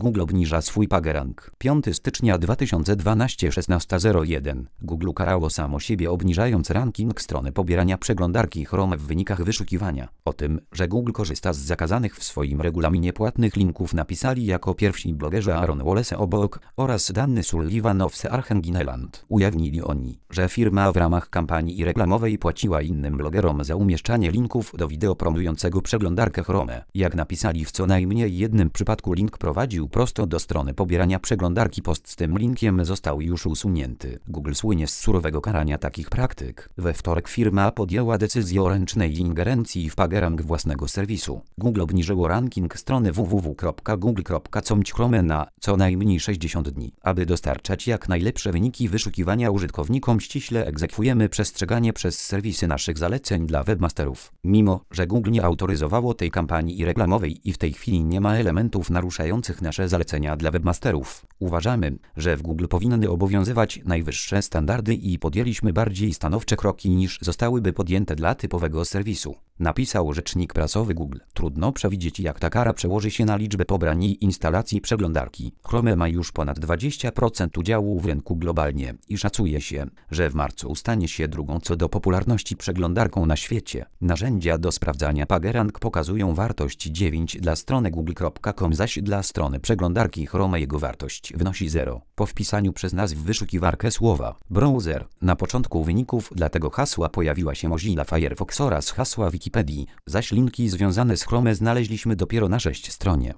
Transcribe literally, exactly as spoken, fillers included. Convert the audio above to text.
Google obniża swój PageRank. piątego stycznia dwa tysiące dwunastego szesnasta zero jeden. Google karało samo siebie, obniżając ranking strony pobierania przeglądarki Chrome w wynikach wyszukiwania. O tym, że Google korzysta z zakazanych w swoim regulaminie płatnych linków, napisali jako pierwsi blogerzy Aaron Wallace obok oraz Danny Sullivan of The Archengineland. Ujawnili oni, że firma w ramach kampanii reklamowej płaciła innym blogerom za umieszczanie linków do wideo promującego przeglądarkę Chrome. Jak napisali, w co najmniej jednym przypadku link prowadził prosto do strony pobierania przeglądarki. Post z tym linkiem został już usunięty. Google słynie z surowego karania takich praktyk. We wtorek firma podjęła decyzję o ręcznej ingerencji w PageRank własnego serwisu. Google obniżyło ranking strony w w w kropka google kropka com Chrome na co najmniej sześćdziesiąt dni. Aby dostarczać jak najlepsze wyniki wyszukiwania użytkownikom, ściśle egzekwujemy przestrzeganie przez serwisy naszych zaleceń dla webmasterów. Mimo że Google nie autoryzowało tej kampanii reklamowej i w tej chwili nie ma elementów naruszających nasze zalecenia dla webmasterów, uważamy, że w Google powinny obowiązywać najwyższe standardy i podjęliśmy bardziej stanowcze kroki niż zostałyby podjęte dla typowego serwisu, napisał rzecznik prasowy Google. Trudno przewidzieć, jak ta kara przełoży się na liczbę pobrań i instalacji przeglądarki. Chrome ma już ponad dwadzieścia procent udziału w rynku globalnie i szacuje się, że w marcu stanie się drugą co do popularności przeglądarką na świecie. Narzędzia do sprawdzania PageRank pokazują wartość dziewięć dla strony google kropka com, zaś dla strony przeglądarki Chrome jego wartość wynosi zero. Po wpisaniu przez nas w wyszukiwarkę słowa browser na początku wyników dla tego hasła pojawiła się Mozilla Firefox oraz hasła Wikipedii, zaś linki związane z Chrome znaleźliśmy dopiero na sześć stronie.